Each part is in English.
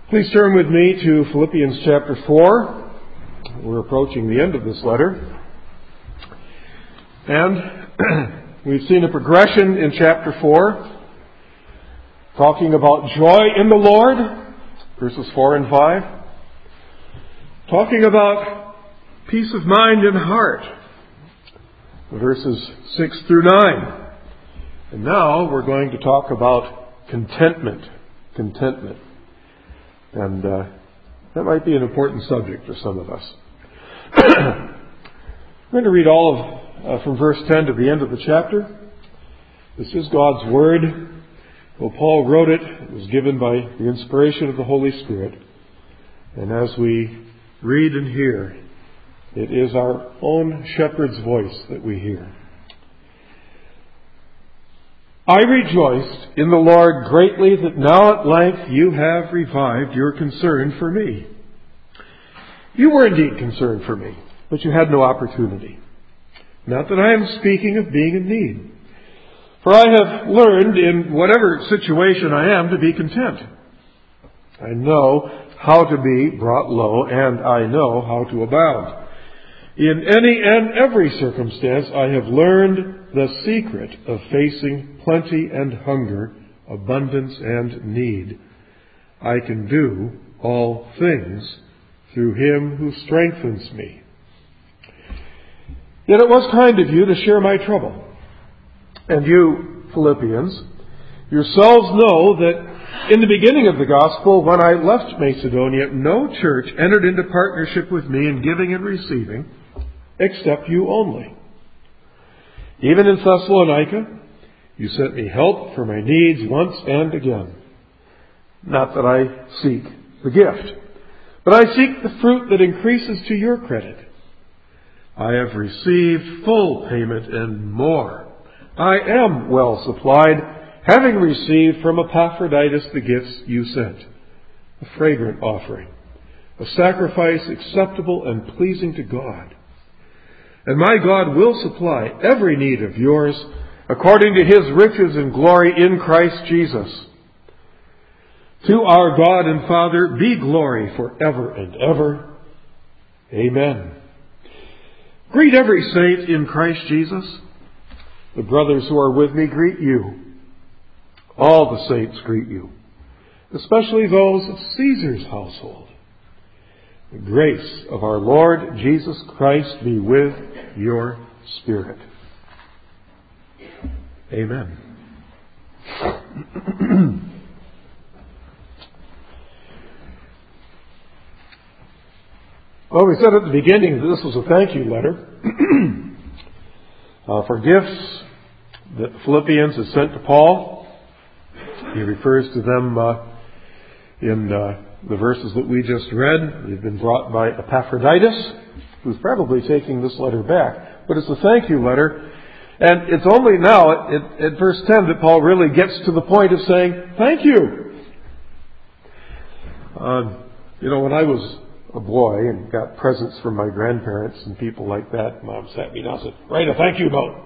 Please turn with me to Philippians chapter 4. We're approaching the end of this letter. And we've seen a progression in chapter 4, talking about joy in the Lord, verses 4 and 5. Talking about peace of mind and heart, verses 6 through 9. And now we're going to talk about contentment. Contentment. And that might be an important subject for some of us. I'm going to read all of from verse 10 to the end of the chapter. This is God's Word. Well, Paul wrote it. It was given by the inspiration of the Holy Spirit. And as we read and hear, it is our own shepherd's voice that we hear. I rejoiced in the Lord greatly that now at length you have revived your concern for me. You were indeed concerned for me, but you had no opportunity. Not that I am speaking of being in need. For I have learned in whatever situation I am to be content. I know how to be brought low, and I know how to abound. In any and every circumstance I have learned the secret of facing plenty and hunger, abundance and need. I can do all things through Him who strengthens me. Yet it was kind of you to share my trouble. And you, Philippians, yourselves know that in the beginning of the gospel, when I left Macedonia, no church entered into partnership with me in giving and receiving, except you only. Even in Thessalonica, you sent me help for my needs once and again. Not that I seek the gift, but I seek the fruit that increases to your credit. I have received full payment and more. I am well supplied, having received from Epaphroditus the gifts you sent, a fragrant offering, a sacrifice acceptable and pleasing to God. And my God will supply every need of yours according to His riches and glory in Christ Jesus. To our God and Father be glory forever and ever. Amen. Greet every saint in Christ Jesus. The brothers who are with me greet you. All the saints greet you, especially those of Caesar's household. The grace of our Lord Jesus Christ be with your spirit. Amen. Well, we said at the beginning that this was a thank you letter for gifts that the Philippians had sent to Paul. He refers to them in the verses that we just read. They've been brought by Epaphroditus, who's probably taking this letter back. But it's a thank you letter. And it's only now at verse 10 that Paul really gets to the point of saying, thank you. When I was a boy and got presents from my grandparents and people like that, Mom sat me down and said, write a thank you note.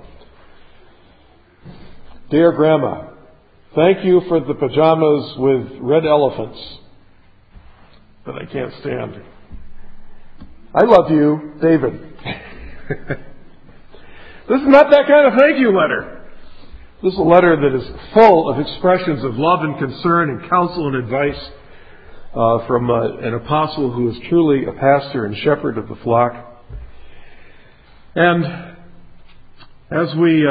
Dear Grandma, thank you for the pajamas with red elephants that I can't stand. I love you, David. This is not that kind of thank you letter. This is a letter that is full of expressions of love and concern and counsel and advice from an apostle who is truly a pastor and shepherd of the flock. And as we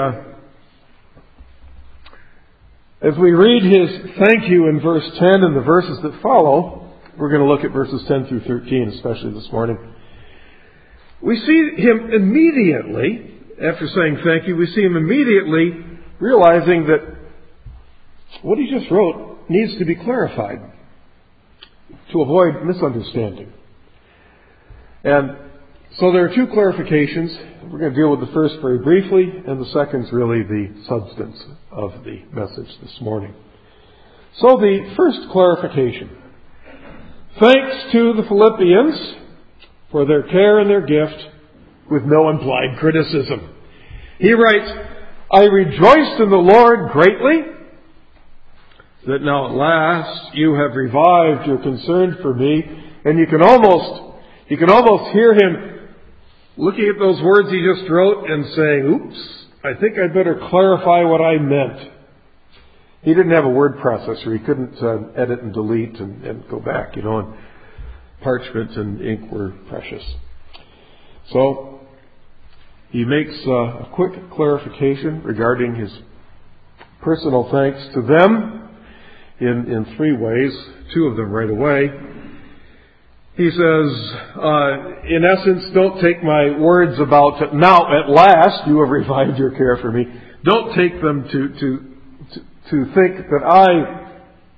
read his thank you in verse 10 and the verses that follow, we're going to look at verses 10 through 13, especially this morning. We see him immediately, after saying thank you, we see him immediately realizing that what he just wrote needs to be clarified to avoid misunderstanding. And so there are two clarifications. We're going to deal with the first very briefly, and the second is really the substance of the message this morning. So the first clarification. Thanks to the Philippians for their care and their gift with no implied criticism. He writes, I rejoiced in the Lord greatly that now at last you have revived your concern for me. And you can almost hear him looking at those words he just wrote and saying, oops, I think I'd better clarify what I meant. He didn't have a word processor. He couldn't edit and delete and go back, and parchment and ink were precious. So he makes a quick clarification regarding his personal thanks to them in three ways, two of them right away. He says, in essence, don't take my words about, now at last you have revived your care for me. Don't take them to think that I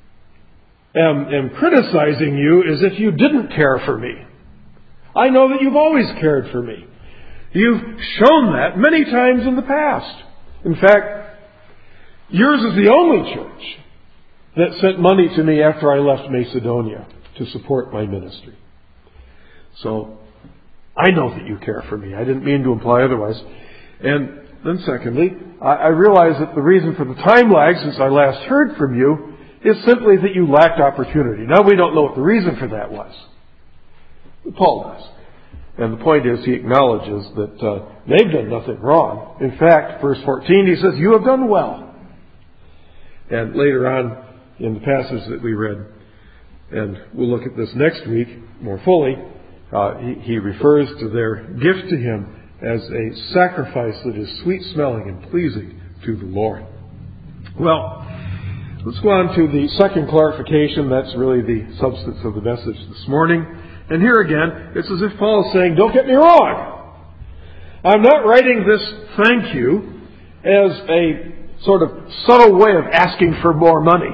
am criticizing you as if you didn't care for me. I know that you've always cared for me. You've shown that many times in the past. In fact, yours is the only church that sent money to me after I left Macedonia to support my ministry. So, I know that you care for me. I didn't mean to imply otherwise. And then secondly, I realize that the reason for the time lag since I last heard from you is simply that you lacked opportunity. Now we don't know what the reason for that was. Paul does. And the point is, he acknowledges that they've done nothing wrong. In fact, verse 14, he says, you have done well. And later on in the passage that we read, and we'll look at this next week more fully, he refers to their gift to him as a sacrifice that is sweet-smelling and pleasing to the Lord. Well, let's go on to the second clarification. That's really the substance of the message this morning. And here again, it's as if Paul is saying, don't get me wrong. I'm not writing this thank you as a sort of subtle way of asking for more money.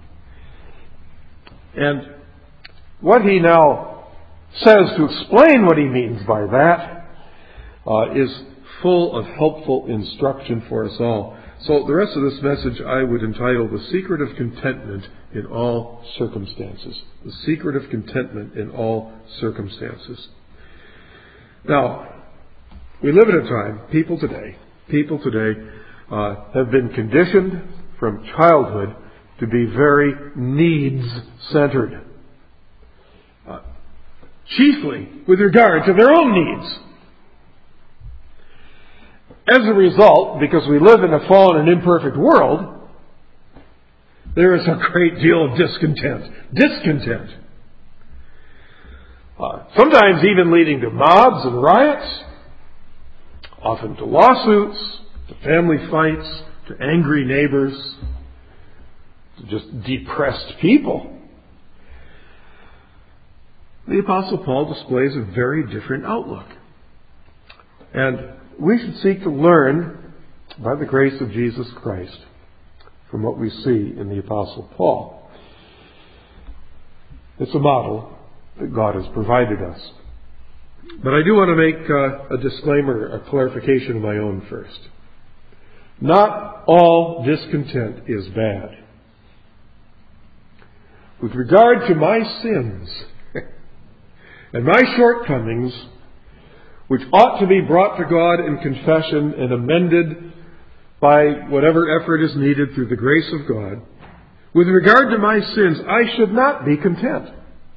And what he now says to explain what he means by that is full of helpful instruction for us all. So the rest of this message I would entitle The Secret of Contentment in All Circumstances. The Secret of Contentment in All Circumstances. Now, we live in a time, people today have been conditioned from childhood to be very needs-centered. Chiefly with regard to their own needs. As a result, because we live in a fallen and imperfect world, there is a great deal of discontent. Sometimes even leading to mobs and riots, often to lawsuits, to family fights, to angry neighbors, to just depressed people. The Apostle Paul displays a very different outlook. And we should seek to learn, by the grace of Jesus Christ, from what we see in the Apostle Paul. It's a model that God has provided us. But I do want to make a disclaimer, a clarification of my own first. Not all discontent is bad. With regard to my sins and my shortcomings, which ought to be brought to God in confession and amended by whatever effort is needed through the grace of God, with regard to my sins, I should not be content.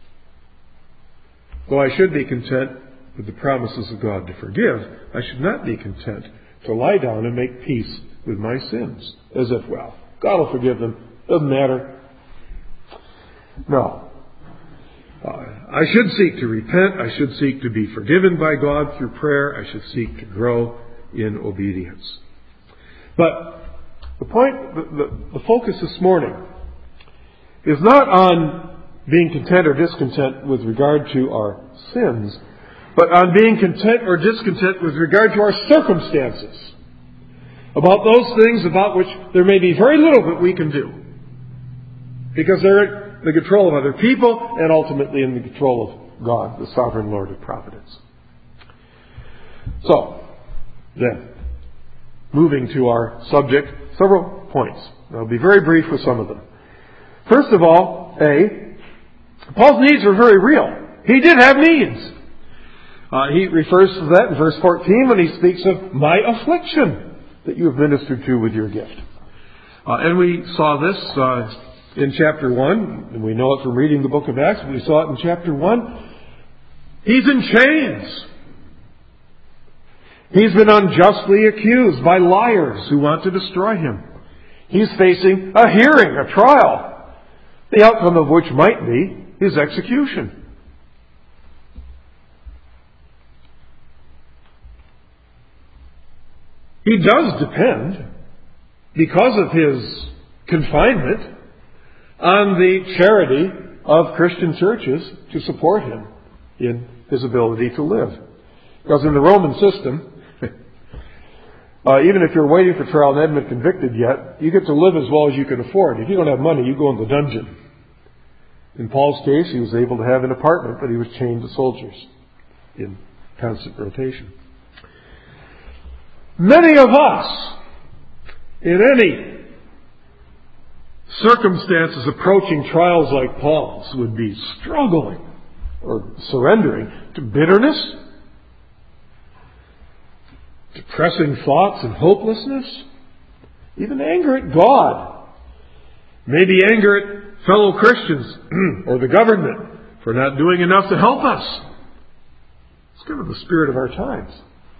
Though I should be content with the promises of God to forgive, I should not be content to lie down and make peace with my sins. As if, well, God will forgive them. Doesn't matter. No. I should seek to repent. I should seek to be forgiven by God through prayer. I should seek to grow in obedience. But the point, the focus this morning is not on being content or discontent with regard to our sins, but on being content or discontent with regard to our circumstances. About those things about which there may be very little that we can do. Because they're in the control of other people and ultimately in the control of God, the sovereign Lord of providence. So, then, moving to our subject, several points. I'll be very brief with some of them. First of all, Paul's needs were very real. He did have needs. He refers to that in verse 14 when he speaks of my affliction that you have ministered to with your gift. And we saw this in chapter 1, and we know it from reading the book of Acts, we saw it in chapter 1, he's in chains. He's been unjustly accused by liars who want to destroy him. He's facing a hearing, a trial, the outcome of which might be his execution. He does depend, because of his confinement, on the charity of Christian churches to support him in his ability to live. Because in the Roman system, even if you're waiting for trial and haven't been convicted yet, you get to live as well as you can afford. If you don't have money, you go in the dungeon. In Paul's case, he was able to have an apartment, but he was chained to soldiers in constant rotation. Many of us, in any circumstances approaching trials like Paul's, would be struggling or surrendering to bitterness, depressing thoughts and hopelessness, even anger at God, maybe anger at fellow Christians or the government for not doing enough to help us. It's kind of the spirit of our times.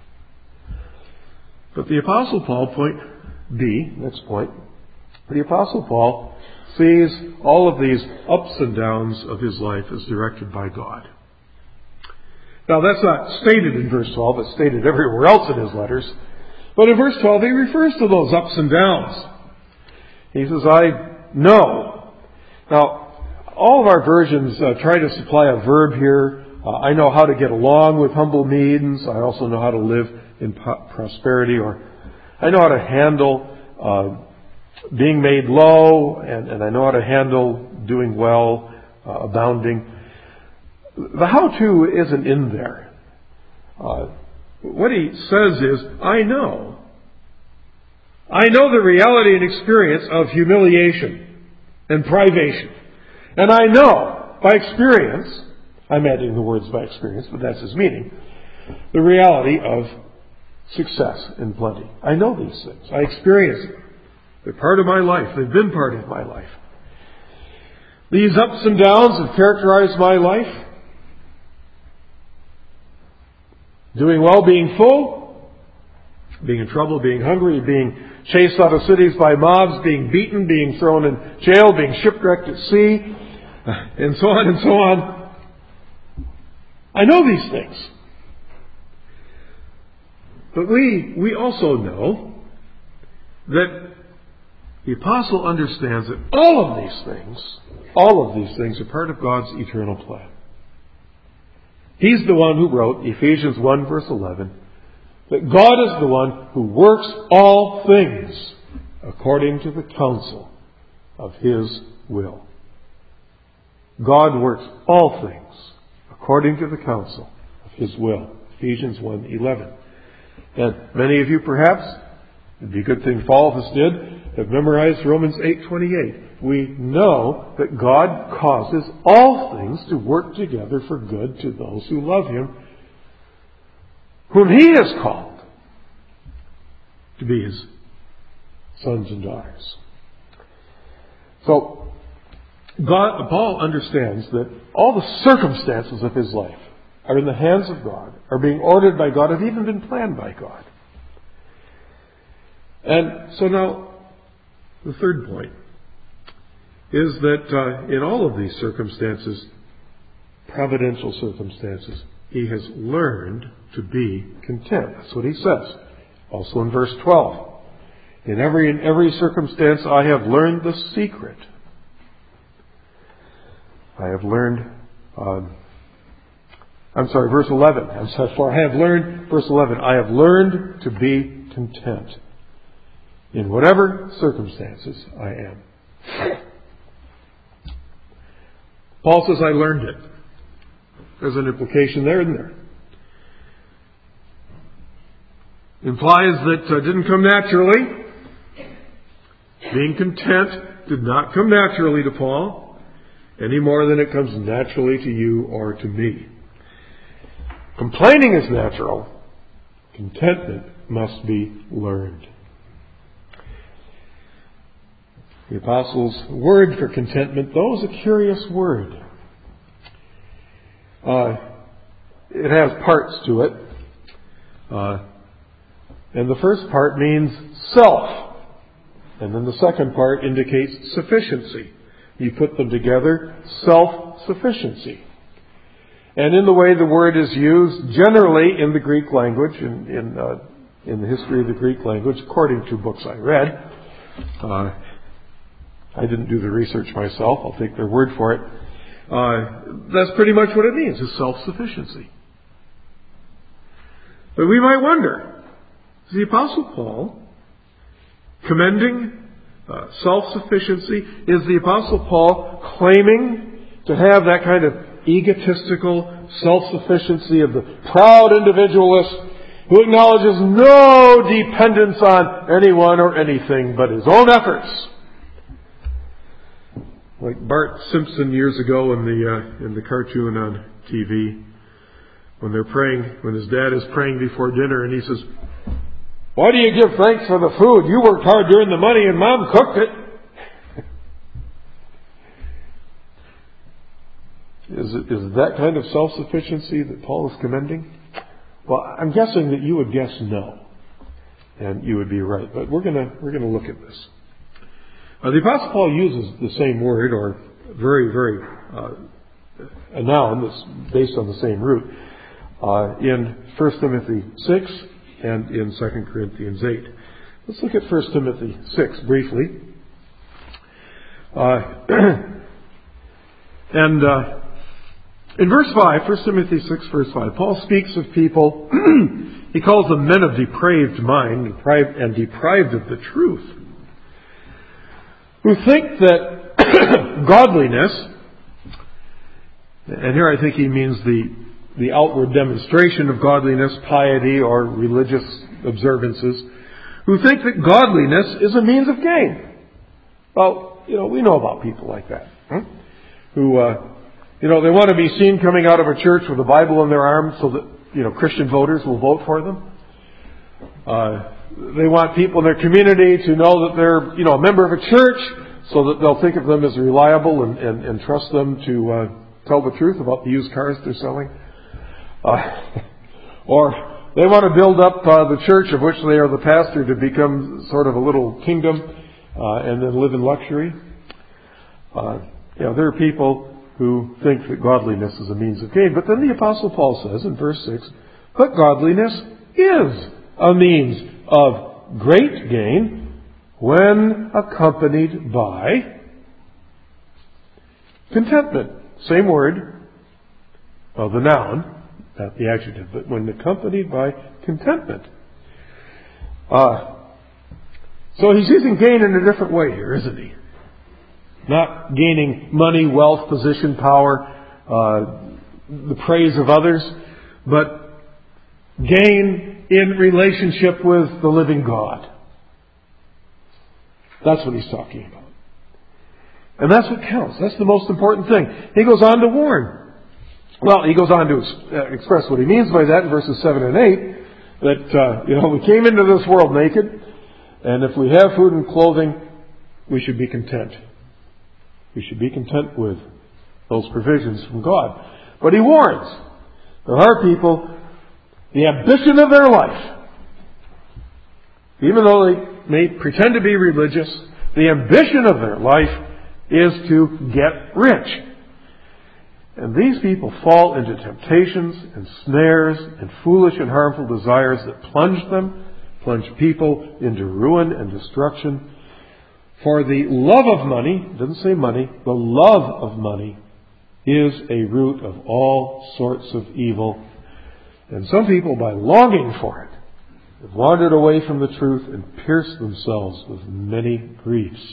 But the Apostle Paul, point B, next point, the Apostle Paul sees all of these ups and downs of his life as directed by God. Now that's not stated in verse 12, it's stated everywhere else in his letters. But in verse 12 he refers to those ups and downs. He says, I know. Now, all of our versions try to supply a verb here. I know how to get along with humble means. I also know how to live in prosperity, or I know how to handle being made low, and I know how to handle doing well, abounding. The how-to isn't in there. What he says is, I know. I know the reality and experience of humiliation and privation. And I know, by experience, I'm adding the words by experience, but that's his meaning, the reality of success and plenty. I know these things. I experience them. They're part of my life. They've been part of my life. These ups and downs have characterized my life. Doing well, being full, being in trouble, being hungry, being chased out of cities by mobs, being beaten, being thrown in jail, being shipwrecked at sea, and so on and so on. I know these things. But we also know that the apostle understands that all of these things are part of God's eternal plan. He's the one who wrote Ephesians 1 verse 11, that God is the one who works all things according to the counsel of His will. God works all things according to the counsel of His will. Ephesians 1:11. And many of you perhaps, it'd be a good thing if all of us did, have memorized Romans 8:28. We know that God causes all things to work together for good to those who love Him, whom He has called to be His sons and daughters. So, Paul understands that all the circumstances of his life are in the hands of God, are being ordered by God, have even been planned by God. And so now, the third point is that in all of these circumstances, providential circumstances, he has learned to be content. That's what he says. Also in verse 12. In every circumstance I have learned the secret. I have learned, verse 11. Verse 11. I have learned to be content in whatever circumstances I am. Paul says, I learned it. There's an implication there, isn't there? Implies that it didn't come naturally. Being content did not come naturally to Paul, any more than it comes naturally to you or to me. Complaining is natural. Contentment must be learned. The Apostle's word for contentment, though, is a curious word. It has parts to it. And the first part means self. And then the second part indicates sufficiency. You put them together, self-sufficiency. And in the way the word is used, generally in the Greek language, in the history of the Greek language, according to books I read, I didn't do the research myself, I'll take their word for it. That's pretty much what it means, is self-sufficiency. But we might wonder, is the Apostle Paul commending self-sufficiency? Is the Apostle Paul claiming to have that kind of egotistical self-sufficiency of the proud individualist who acknowledges no dependence on anyone or anything but his own efforts? Like Bart Simpson years ago in the cartoon on TV, when they're praying, when his dad is praying before dinner, and he says, "Why do you give thanks for the food? You worked hard to earn the money and Mom cooked it." Is that kind of self-sufficiency that Paul is commending? Well, I'm guessing that you would guess no, and you would be right. But we're gonna look at this. The Apostle Paul uses the same word, or a noun that's based on the same root, in 1 Timothy 6 and in 2 Corinthians 8. Let's look at 1 Timothy 6 briefly. In verse 5, 1 Timothy 6, verse 5, Paul speaks of people, he calls them men of depraved mind and deprived of the truth, who think that godliness, and here I think he means the outward demonstration of godliness, piety, or religious observances, who think that godliness is a means of gain. Well, we know about people like that, who, they want to be seen coming out of a church with a Bible in their arm so that, Christian voters will vote for them. They want people in their community to know that they're, a member of a church so that they'll think of them as reliable and trust them to tell the truth about the used cars they're selling. Or they want to build up the church of which they are the pastor to become sort of a little kingdom and then live in luxury. There are people who think that godliness is a means of gain. But then the Apostle Paul says in verse 6, but godliness is a means of great gain when accompanied by contentment. Same word, well, the noun, not the adjective, but when accompanied by contentment. So he's using gain in a different way here, isn't he? Not gaining money, wealth, position, power, the praise of others, but gain in relationship with the living God. That's what he's talking about. And that's what counts. That's the most important thing. He goes on to warn. Well, he goes on to express what he means by that in verses 7 and 8, that, we came into this world naked, and if we have food and clothing, we should be content. We should be content with those provisions from God. But he warns, there are people, the ambition of their life, even though they may pretend to be religious, the ambition of their life is to get rich. And these people fall into temptations and snares and foolish and harmful desires that plunge people into ruin and destruction. For the love of money, it doesn't say money, the love of money is a root of all sorts of evil. And some people, by longing for it, have wandered away from the truth and pierced themselves with many griefs.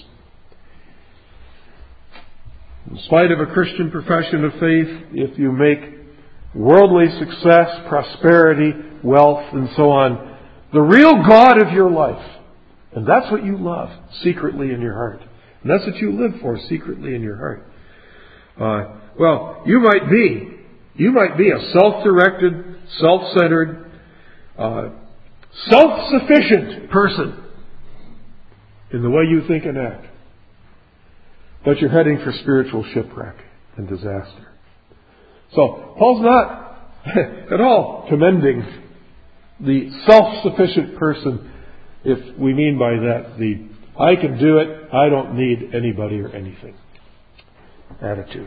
In spite of a Christian profession of faith, if you make worldly success, prosperity, wealth, and so on, the real God of your life, and that's what you love secretly in your heart, and that's what you live for secretly in your heart. You might be a self-directed, self-centered, self-sufficient person in the way you think and act. but you're heading for spiritual shipwreck and disaster. So, Paul's not at all commending the self-sufficient person, if we mean by that the I can do it, I don't need anybody or anything attitude.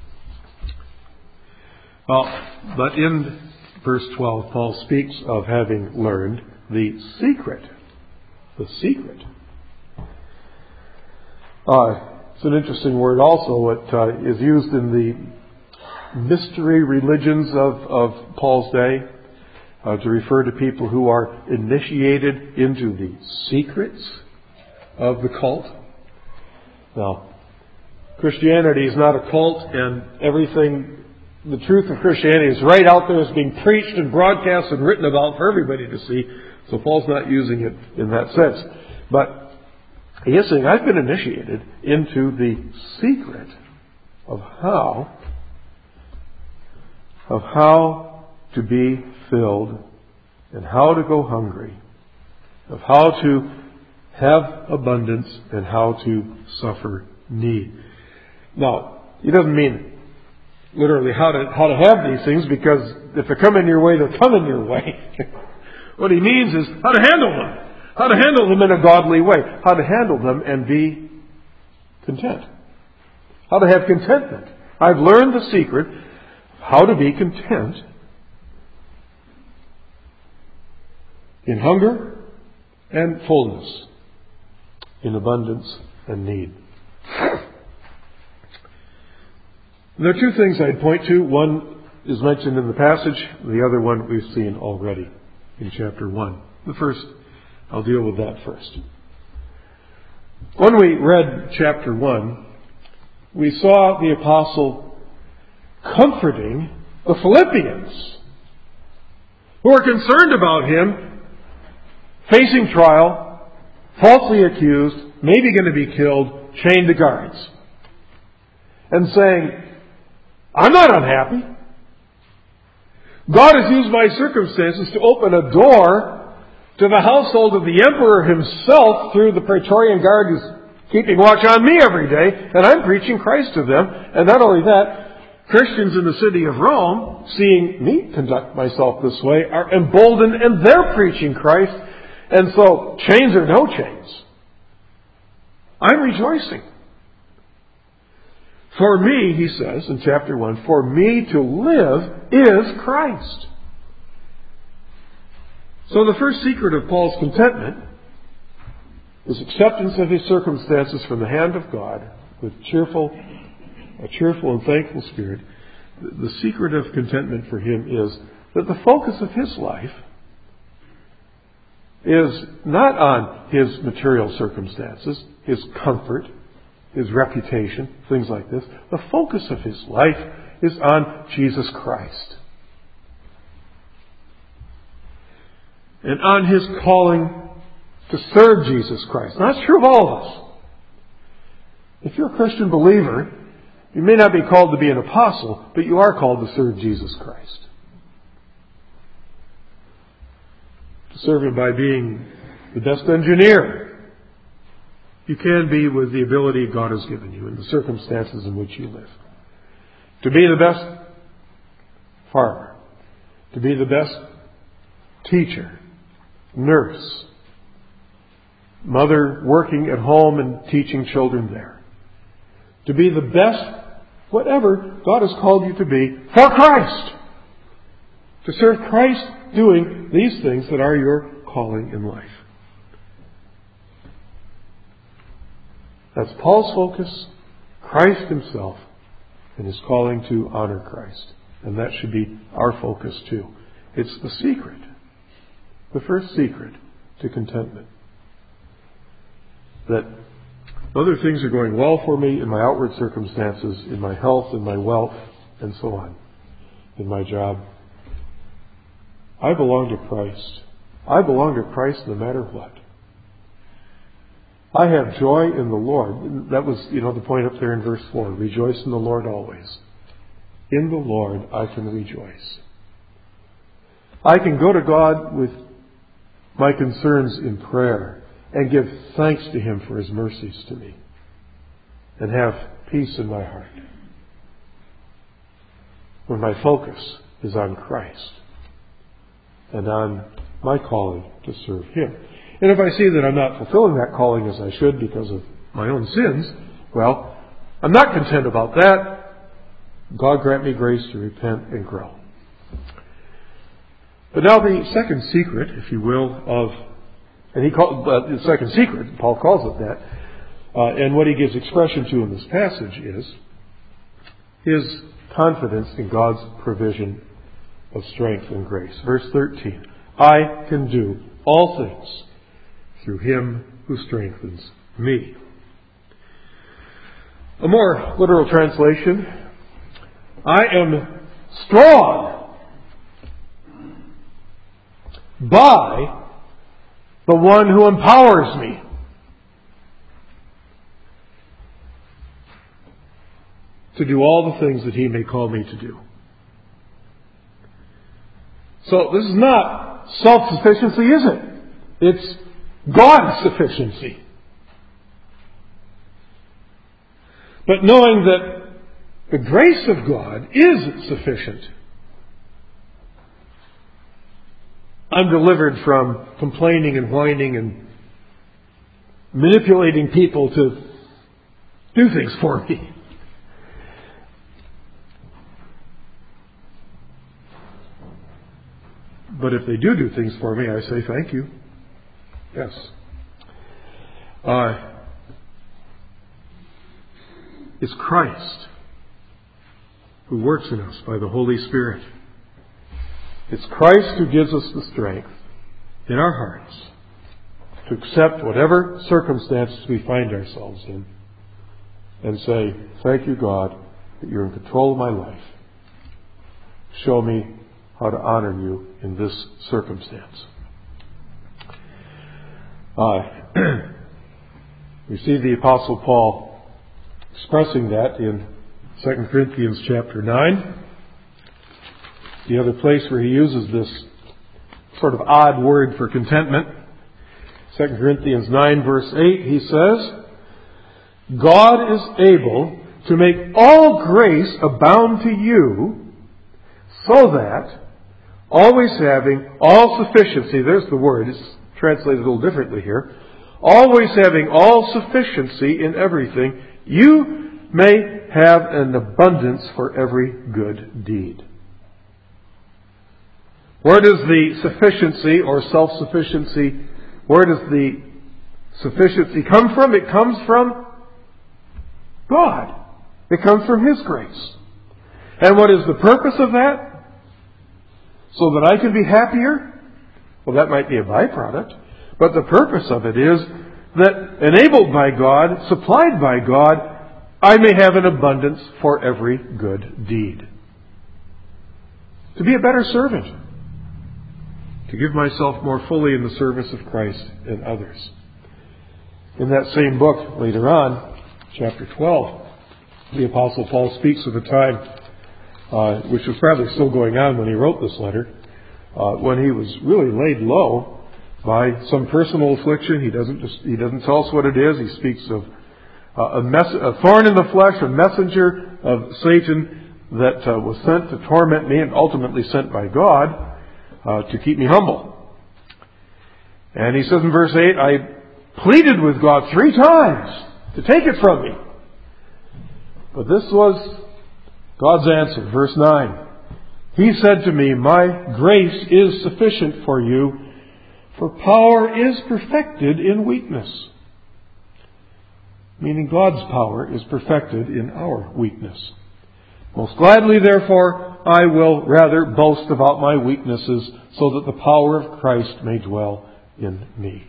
Well, but in verse 12, Paul speaks of having learned the secret. The secret. It's an interesting word also. It is used in the mystery religions of Paul's day to refer to people who are initiated into the secrets of the cult. Now, Christianity is not a cult, and everything, the truth of Christianity is right out there. It's being preached and broadcast and written about for everybody to see. So Paul's not using it in that sense. But he is saying, I've been initiated into the secret of how to be filled and how to go hungry, of how to have abundance and how to suffer need. Now, he doesn't mean literally how to have these things, because if they come in your way, they're coming your way. What he means is how to handle them. How to handle them in a godly way. How to handle them and be content. How to have contentment. I've learned the secret of how to be content in hunger and fullness, in abundance and need. There are two things I'd point to. One is mentioned in the passage. The other one we've seen already in chapter 1. The first, I'll deal with that first. When we read chapter 1, we saw the apostle comforting the Philippians, who are concerned about him facing trial, falsely accused, maybe going to be killed, chained to guards, and saying, I'm not unhappy. God has used my circumstances to open a door to the household of the emperor himself through the Praetorian Guard who's keeping watch on me every day, and I'm preaching Christ to them. And not only that, Christians in the city of Rome, seeing me conduct myself this way, are emboldened and they're preaching Christ. And so, chains or no chains, I'm rejoicing. For me, he says in chapter 1, for me to live is Christ. So the first secret of Paul's contentment is acceptance of his circumstances from the hand of God with a cheerful and thankful spirit. The secret of contentment for him is that the focus of his life is not on his material circumstances, his comfort, his reputation, things like this. The focus of his life is on Jesus Christ. And on his calling to serve Jesus Christ. Now, that's true of all of us. If you're a Christian believer, you may not be called to be an apostle, but you are called to serve Jesus Christ. To serve Him by being the best engineer you can be with the ability God has given you in the circumstances in which you live. To be the best farmer. To be the best teacher, nurse, mother working at home and teaching children there. To be the best, whatever God has called you to be, for Christ. To serve Christ doing these things that are your calling in life. That's Paul's focus, Christ Himself, and His calling to honor Christ. And that should be our focus too. It's the secret, the first secret to contentment. That other things are going well for me in my outward circumstances, in my health, in my wealth, and so on, in my job. I belong to Christ. I belong to Christ no matter what. I have joy in the Lord. That was, the point up there in verse 4. Rejoice in the Lord always. In the Lord I can rejoice. I can go to God with my concerns in prayer and give thanks to Him for His mercies to me. and have peace in my heart when my focus is on Christ and on my calling to serve Him. And if I see that I'm not fulfilling that calling as I should because of my own sins, well, I'm not content about that. God grant me grace to repent and grow. But now the second secret, if you will, the second secret, Paul calls it that, and what he gives expression to in this passage is his confidence in God's provision of strength and grace. Verse 13, I can do all things through Him who strengthens me. A more literal translation, I am strong by the one who empowers me. To do all the things that He may call me to do. So this is not self-sufficiency, is it? It's God's sufficiency. But knowing that the grace of God is sufficient, I'm delivered from complaining and whining and manipulating people to do things for me. But if they do things for me, I say thank you. Yes. It's Christ who works in us by the Holy Spirit. It's Christ who gives us the strength in our hearts to accept whatever circumstances we find ourselves in and say, thank you, God, that you're in control of my life. Show me how to honor you in this circumstance. We see the Apostle Paul expressing that in 2 Corinthians chapter 9. The other place where he uses this sort of odd word for contentment. 2 Corinthians 9 verse 8, he says, God is able to make all grace abound to you, so that, always having all sufficiency, there's the word, it's translated a little differently here, always having all sufficiency in everything, you may have an abundance for every good deed. Where does the sufficiency or self-sufficiency, where does the sufficiency come from? It comes from God. It comes from His grace. And what is the purpose of that? So that I can be happier? Well, that might be a byproduct. But the purpose of it is that enabled by God, supplied by God, I may have an abundance for every good deed. To be a better servant. To give myself more fully in the service of Christ and others. In that same book, later on, chapter 12, the Apostle Paul speaks of a time which was probably still going on when he wrote this letter, when he was really laid low by some personal affliction. He doesn't tell us what it is. He speaks of a thorn in the flesh, a messenger of Satan that was sent to torment me and ultimately sent by God to keep me humble. And he says in verse 8, I pleaded with God 3 times to take it from me. But this was God's answer. Verse 9. He said to me, my grace is sufficient for you, for power is perfected in weakness. Meaning God's power is perfected in our weakness. Most gladly, therefore, I will rather boast about my weaknesses, so that the power of Christ may dwell in me.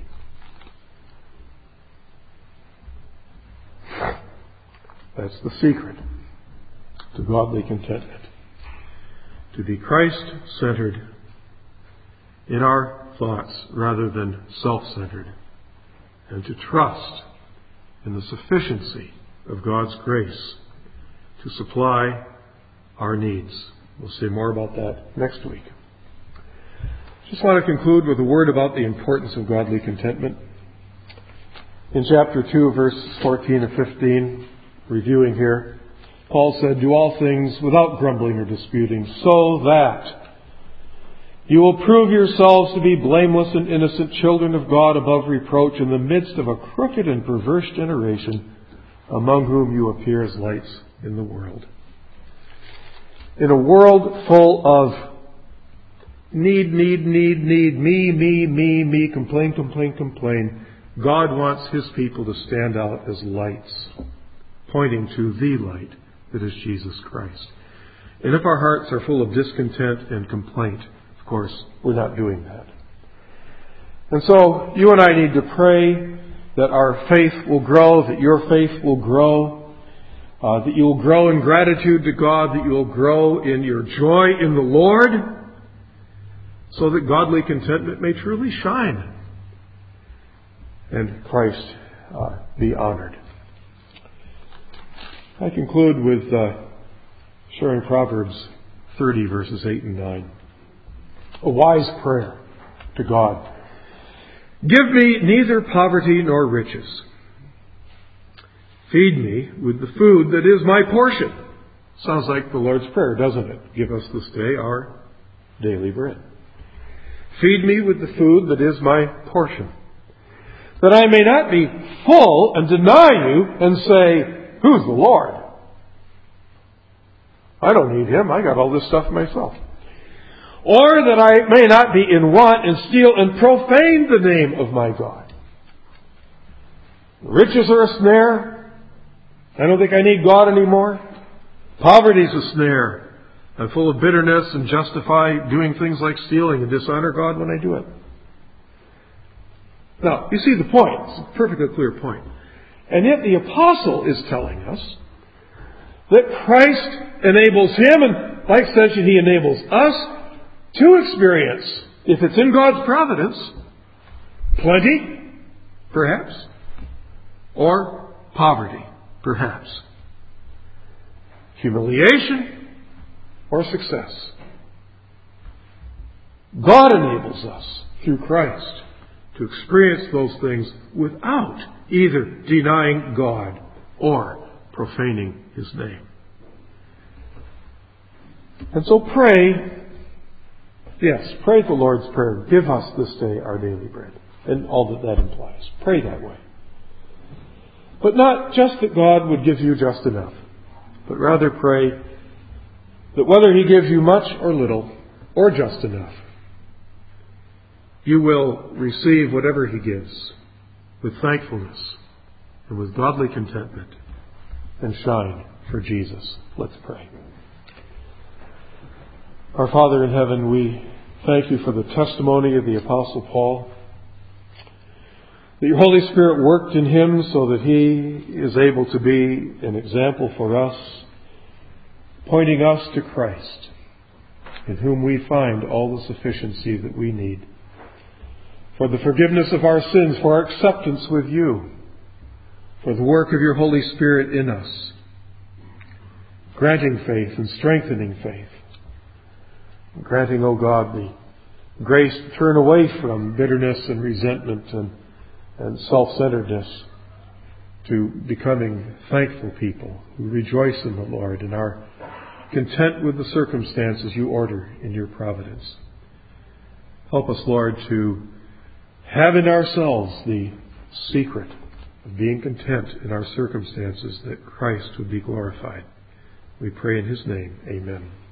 That's the secret to godly contentment. To be Christ-centered in our thoughts rather than self-centered. And to trust in the sufficiency of God's grace to supply our needs. We'll say more about that next week. Just want to conclude with a word about the importance of godly contentment. In chapter 2, verses 14 and 15, reviewing here, Paul said, "Do all things without grumbling or disputing, so that you will prove yourselves to be blameless and innocent children of God above reproach in the midst of a crooked and perverse generation, among whom you appear as lights in the world." In a world full of need, me, complain, God wants His people to stand out as lights, pointing to the light that is Jesus Christ. And if our hearts are full of discontent and complaint, of course, we're not doing that. And so, you and I need to pray that our faith will grow, that your faith will grow, that you will grow in gratitude to God, that you will grow in your joy in the Lord, so that godly contentment may truly shine and Christ be honored. I conclude with sharing Proverbs 30, verses 8 and 9. A wise prayer to God. "Give me neither poverty nor riches. Feed me with the food that is my portion." Sounds like the Lord's Prayer, doesn't it? "Give us this day our daily bread. Feed me with the food that is my portion, that I may not be full and deny you and say, 'Who's the Lord? I don't need Him. I got all this stuff myself.' Or that I may not be in want and steal and profane the name of my God." Riches are a snare. I don't think I need God anymore. Poverty's a snare. I'm full of bitterness and justify doing things like stealing and dishonor God when I do it. Now, you see the point. It's a perfectly clear point. And yet the apostle is telling us that Christ enables him, and like such, He enables us to experience, if it's in God's providence, plenty, perhaps, or poverty, perhaps. Humiliation or success. God enables us, through Christ, to experience those things without either denying God or profaning His name. And so pray the Lord's Prayer. "Give us this day our daily bread," and all that implies. Pray that way. But not just that God would give you just enough, but rather pray that whether He gives you much or little, or just enough, you will receive whatever He gives with thankfulness and with godly contentment and shine for Jesus. Let's pray. Our Father in heaven, we thank You for the testimony of the Apostle Paul, that Your Holy Spirit worked in him so that he is able to be an example for us, pointing us to Christ, in whom we find all the sufficiency that we need, for the forgiveness of our sins, for our acceptance with You, for the work of Your Holy Spirit in us, granting faith and strengthening faith, granting, O God, the grace to turn away from bitterness and resentment and self-centeredness to becoming thankful people who rejoice in the Lord and are content with the circumstances You order in Your providence. Help us, Lord, to have in ourselves the secret of being content in our circumstances, that Christ would be glorified. We pray in His name. Amen.